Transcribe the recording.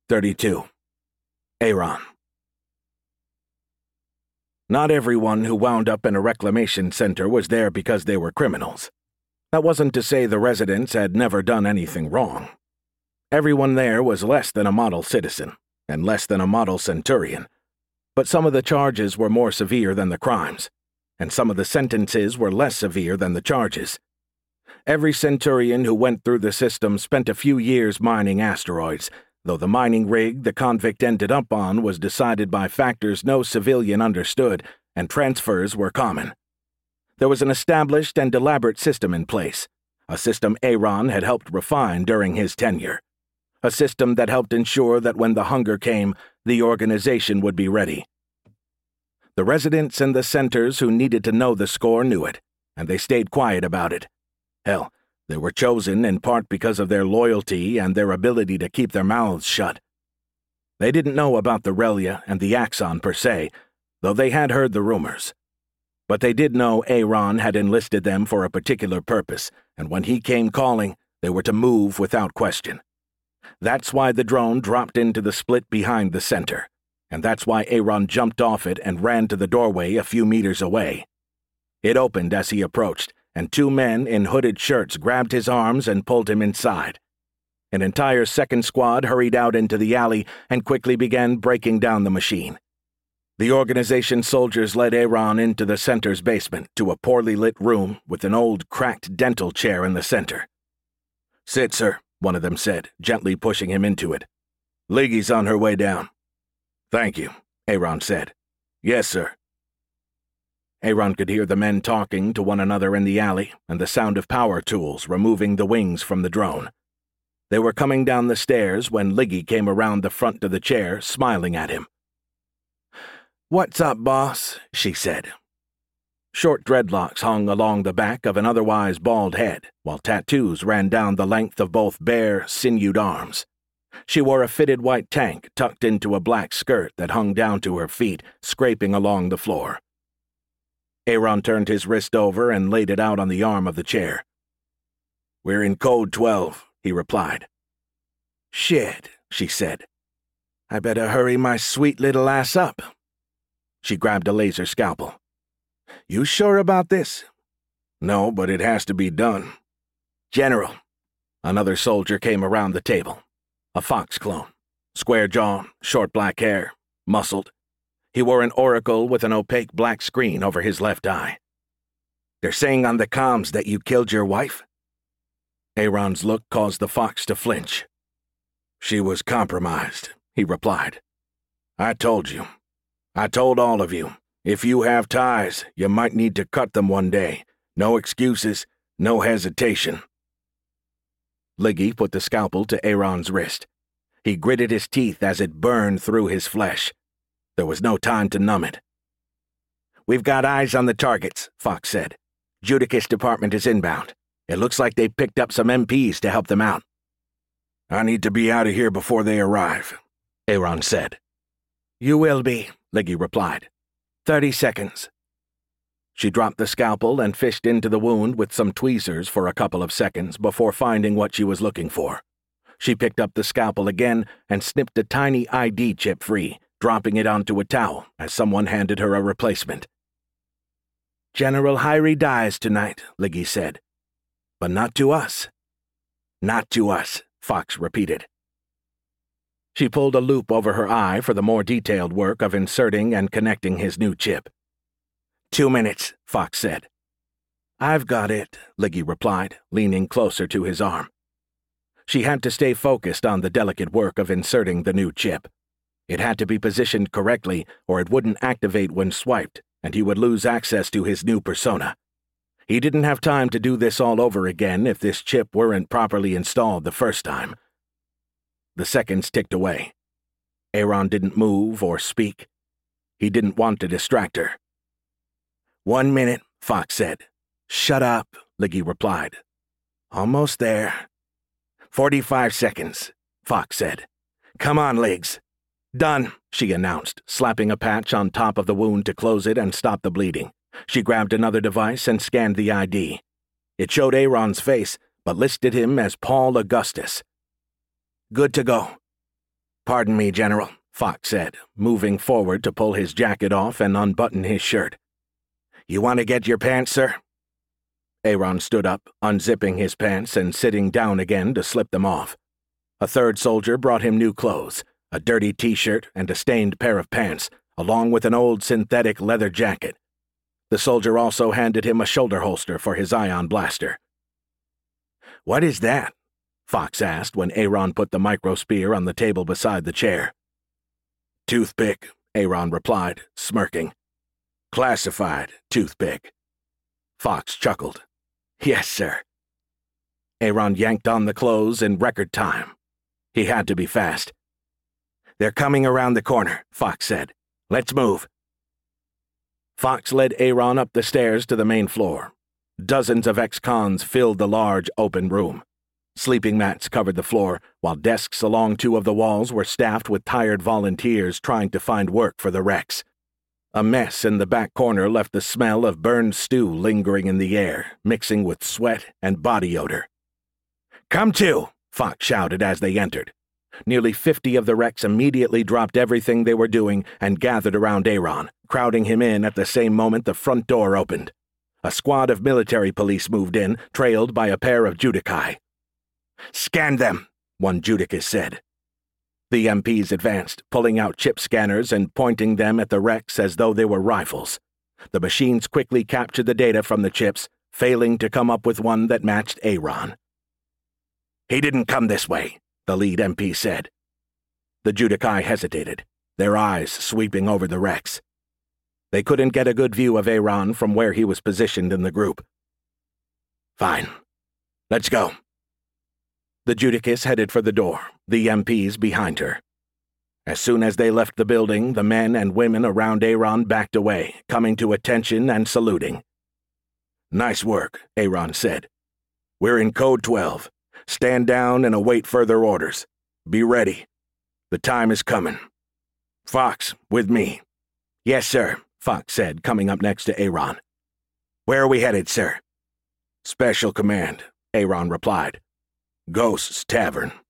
32. Aaron. Not everyone who wound up in a reclamation center was there because they were criminals. That wasn't to say the residents had never done anything wrong. Everyone there was less than a model citizen, and less than a model centurion. But some of the charges were more severe than the crimes, and some of the sentences were less severe than the charges. Every centurion who went through the system spent a few years mining asteroids, though the mining rig the convict ended up on was decided by factors no civilian understood, and transfers were common. There was an established and elaborate system in place, a system Aaron had helped refine during his tenure. A system that helped ensure that when the hunger came, the organization would be ready. The residents and the centers who needed to know the score knew it, and they stayed quiet about it. Hell, they were chosen in part because of their loyalty and their ability to keep their mouths shut. They didn't know about the Relia and the Axon per se, though they had heard the rumors. But they did know Aaron had enlisted them for a particular purpose, and when he came calling, they were to move without question. That's why the drone dropped into the split behind the center, and that's why Aaron jumped off it and ran to the doorway a few meters away. It opened as he approached, and two men in hooded shirts grabbed his arms and pulled him inside. An entire second squad hurried out into the alley and quickly began breaking down the machine. The organization soldiers led Aaron into the center's basement to a poorly lit room with an old cracked dental chair in the center. "Sit, sir," one of them said, gently pushing him into it. "Liggy's on her way down." "Thank you," Aaron said. "Yes, sir." Aaron could hear the men talking to one another in the alley and the sound of power tools removing the wings from the drone. They were coming down the stairs when Liggy came around the front of the chair, smiling at him. "What's up, boss?" she said. Short dreadlocks hung along the back of an otherwise bald head, while tattoos ran down the length of both bare, sinewed arms. She wore a fitted white tank tucked into a black skirt that hung down to her feet, scraping along the floor. Aaron turned his wrist over and laid it out on the arm of the chair. "We're in Code 12, he replied. "Shit," she said. "I better hurry my sweet little ass up." She grabbed a laser scalpel. "You sure about this?" "No, but it has to be done." "General." Another soldier came around the table. A Fox clone. Square jaw, short black hair, muscled. He wore an oracle with an opaque black screen over his left eye. "They're saying on the comms that you killed your wife?" Aaron's look caused the Fox to flinch. "She was compromised," he replied. "I told you. I told all of you. If you have ties, you might need to cut them one day. No excuses, no hesitation." Liggy put the scalpel to Aaron's wrist. He gritted his teeth as it burned through his flesh. There was no time to numb it. "We've got eyes on the targets," Fox said. "Judicus Department is inbound. It looks like they picked up some MPs to help them out." "I need to be out of here before they arrive," Aaron said. "You will be," Liggy replied. 30 seconds. She dropped the scalpel and fished into the wound with some tweezers for a couple of seconds before finding what she was looking for. She picked up the scalpel again and snipped a tiny ID chip free, dropping it onto a towel as someone handed her a replacement. "General Hyrie dies tonight," Liggy said. "But not to us." "Not to us," Fox repeated. She pulled a loop over her eye for the more detailed work of inserting and connecting his new chip. 2 minutes, Fox said. "I've got it," Liggy replied, leaning closer to his arm. She had to stay focused on the delicate work of inserting the new chip. It had to be positioned correctly, or it wouldn't activate when swiped, and he would lose access to his new persona. He didn't have time to do this all over again if this chip weren't properly installed the first time. The seconds ticked away. Aaron didn't move or speak. He didn't want to distract her. 1 minute, Fox said. "Shut up," Liggy replied. "Almost there." 45 seconds, Fox said. "Come on, Liggs." "Done," she announced, slapping a patch on top of the wound to close it and stop the bleeding. She grabbed another device and scanned the ID. It showed Aaron's face, but listed him as Paul Augustus. "Good to go." "Pardon me, General," Fox said, moving forward to pull his jacket off and unbutton his shirt. "You want to get your pants, sir?" Aaron stood up, unzipping his pants and sitting down again to slip them off. A third soldier brought him new clothes, a dirty t-shirt and a stained pair of pants, along with an old synthetic leather jacket. The soldier also handed him a shoulder holster for his ion blaster. "What is that?" Fox asked when Aaron put the microspear on the table beside the chair. "Toothpick," Aaron replied, smirking. "Classified toothpick." Fox chuckled. "Yes, sir." Aaron yanked on the clothes in record time. He had to be fast. "They're coming around the corner," Fox said. "Let's move." Fox led Aaron up the stairs to the main floor. Dozens of ex-cons filled the large, open room. Sleeping mats covered the floor, while desks along two of the walls were staffed with tired volunteers trying to find work for the wrecks. A mess in the back corner left the smell of burned stew lingering in the air, mixing with sweat and body odor. "Come to!" Fox shouted as they entered. Nearly 50 of the wrecks immediately dropped everything they were doing and gathered around Aaron, crowding him in at the same moment the front door opened. A squad of military police moved in, trailed by a pair of Judici. "Scan them," one Judicus said. The MPs advanced, pulling out chip scanners and pointing them at the wrecks as though they were rifles. The machines quickly captured the data from the chips, failing to come up with one that matched Aaron. "He didn't come this way," the lead MP said. The Judici hesitated, their eyes sweeping over the wrecks. They couldn't get a good view of Aaron from where he was positioned in the group. "Fine. Let's go." The Judicus headed for the door, the MPs behind her. As soon as they left the building, the men and women around Aaron backed away, coming to attention and saluting. "Nice work," Aaron said. "We're in Code 12. Stand down and await further orders. Be ready. The time is coming. Fox, with me." "Yes, sir," Fox said, coming up next to Aaron. "Where are we headed, sir?" "Special Command," Aaron replied. "Ghost's Tavern."